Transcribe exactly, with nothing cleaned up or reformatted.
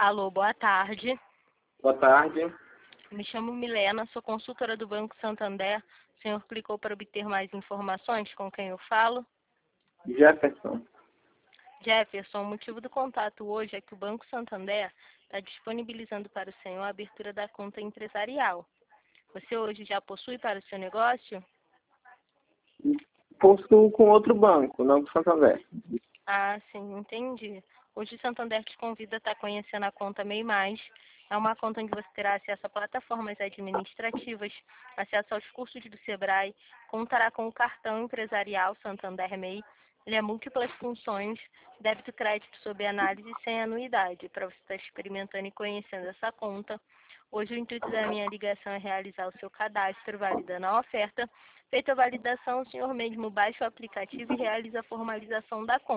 Alô, boa tarde. Boa tarde. Me chamo Milena, sou consultora do Banco Santander. O senhor clicou para obter mais informações? Com quem eu falo? Jefferson. Jefferson, o motivo do contato hoje é que o Banco Santander está disponibilizando para o senhor a abertura da conta empresarial. Você hoje já possui para o seu negócio? Possuo com outro banco, não com Santander. Ah, sim, entendi. Hoje o Santander te convida a estar conhecendo a conta MEI Mais. É uma conta onde você terá acesso a plataformas administrativas, acesso aos cursos do Sebrae, contará com o cartão empresarial Santander MEI. Ele é múltiplas funções, débito e crédito sob análise sem anuidade, para você estar experimentando e conhecendo essa conta. Hoje o intuito da minha ligação é realizar o seu cadastro, validando a oferta. Feita a validação, o senhor mesmo baixa o aplicativo e realiza a formalização da conta.